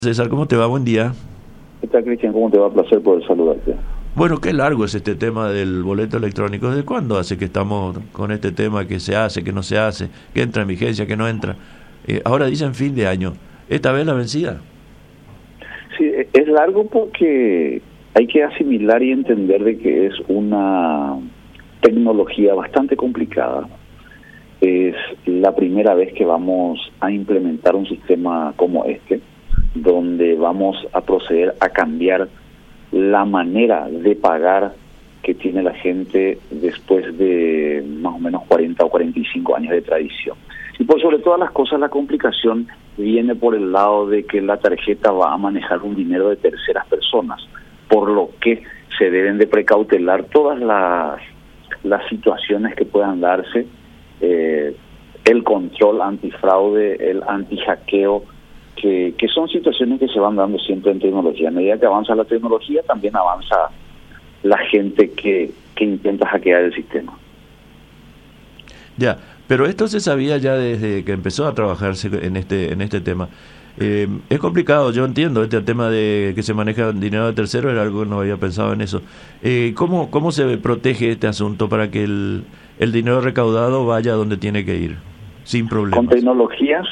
César, ¿cómo te va? Buen día. ¿Qué tal, Cristian? ¿Cómo te va? Placer poder saludarte. Bueno, qué largo es este tema del boleto electrónico. ¿Desde cuándo hace que estamos con este tema, que se hace, que no se hace, que entra en vigencia, que no entra? Ahora dicen fin de año. ¿Esta vez la vencida? Sí, es largo porque hay que asimilar y entender de que es una tecnología bastante complicada. Es la primera vez que vamos a implementar un sistema como este, donde vamos a proceder a cambiar la manera de pagar que tiene la gente después de más o menos 40 o 45 años de tradición. Y por sobre todas las cosas, la complicación viene por el lado de que la tarjeta va a manejar un dinero de terceras personas, por lo que se deben de precautelar todas las situaciones que puedan darse, el control antifraude, el antihackeo, que son situaciones que se van dando siempre en tecnología. A medida que avanza la tecnología, también avanza la gente que intenta hackear el sistema. Ya, pero esto se sabía ya desde que empezó a trabajarse en este tema. Es complicado, yo entiendo, este tema de que se maneja dinero de tercero era algo que no había pensado en eso. ¿Cómo se protege este asunto para que el dinero recaudado vaya donde tiene que ir? Sin problemas. Con tecnologías,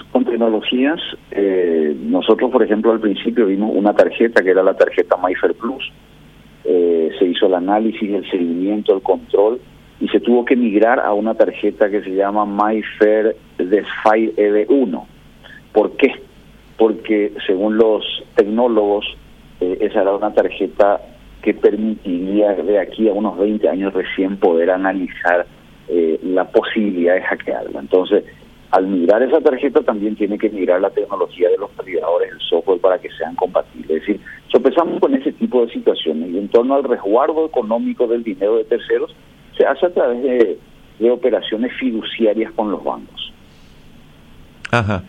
nosotros, por ejemplo, al principio vimos una tarjeta que era la tarjeta MyFair Plus. Se hizo el análisis, el seguimiento, el control, y se tuvo que migrar a una tarjeta que se llama MyFair Desfile EV1. ¿Por qué? Porque según los tecnólogos, esa era una tarjeta que permitiría de aquí a unos 20 años recién poder analizar la posibilidad de hackearla. Entonces, al migrar esa tarjeta también tiene que migrar la tecnología de los validadores, el software, para que sean compatibles. Es decir, tropezamos con ese tipo de situaciones, y en torno al resguardo económico del dinero de terceros se hace a través de operaciones fiduciarias con los bancos. Ajá.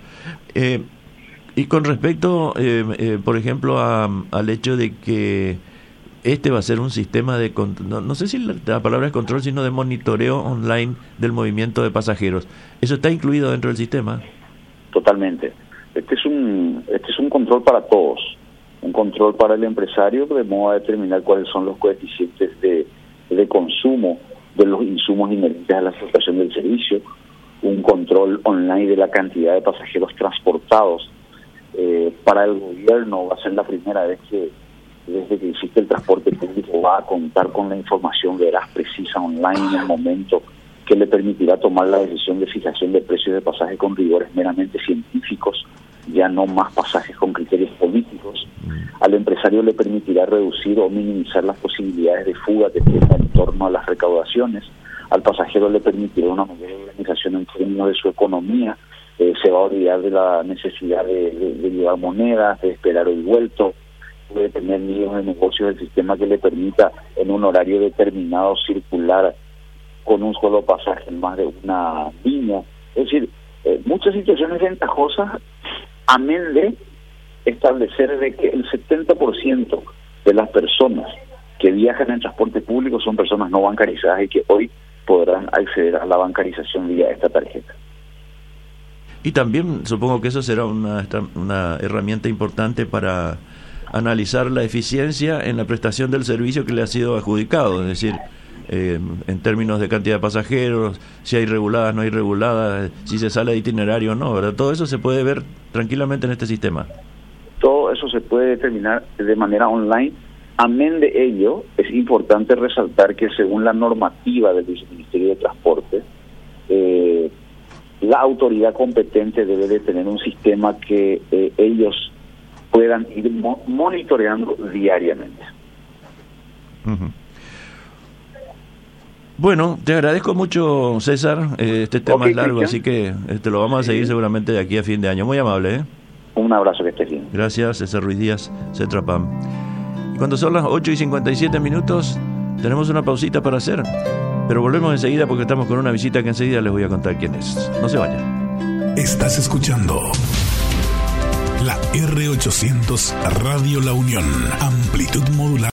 Y con respecto, por ejemplo, al hecho de que este va a ser un sistema de no sé si la palabra es control, sino de monitoreo online del movimiento de pasajeros. ¿Eso está incluido dentro del sistema? Totalmente. Este es un control para todos. Un control para el empresario, de modo a determinar cuáles son los coeficientes de consumo de los insumos inherentes a la prestación del servicio. Un control online de la cantidad de pasajeros transportados. Para el gobierno va a ser la primera vez que desde que existe el transporte público va a contar con la información veraz, precisa, online en el momento, que le permitirá tomar la decisión de fijación de precios de pasajes con rigores meramente científicos, ya no más pasajes con criterios políticos. Al empresario le permitirá reducir o minimizar las posibilidades de fuga que tiene en torno a las recaudaciones. Al pasajero le permitirá una mayor organización en términos de su economía. Se va a olvidar de la necesidad de llevar monedas, de esperar el vuelto. Puede tener nidos de negocios del sistema que le permita en un horario determinado circular con un solo pasaje en más de una línea. Es decir, muchas situaciones ventajosas, amén de establecer de que el 70% de las personas que viajan en transporte público son personas no bancarizadas y que hoy podrán acceder a la bancarización vía esta tarjeta. Y también supongo que eso será una herramienta importante para analizar la eficiencia en la prestación del servicio que le ha sido adjudicado, es decir, en términos de cantidad de pasajeros, si hay reguladas, no hay reguladas, si se sale de itinerario o no, ¿verdad? Todo eso se puede ver tranquilamente en este sistema. Todo eso se puede determinar de manera online. Amén de ello, es importante resaltar que según la normativa del Ministerio de Transporte, la autoridad competente debe de tener un sistema que ellos puedan ir monitoreando diariamente. Uh-huh. Bueno, te agradezco mucho, César. Este tema es largo, así que lo vamos a seguir seguramente de aquí a fin de año. Muy amable, ¿eh? Un abrazo, que estés bien. Gracias, César Ruiz Díaz, Cetrapam. Y cuando son las 8:57, tenemos una pausita para hacer, pero volvemos enseguida porque estamos con una visita que enseguida les voy a contar quién es. No se vayan. Estás escuchando la R800 Radio La Unión, amplitud modular.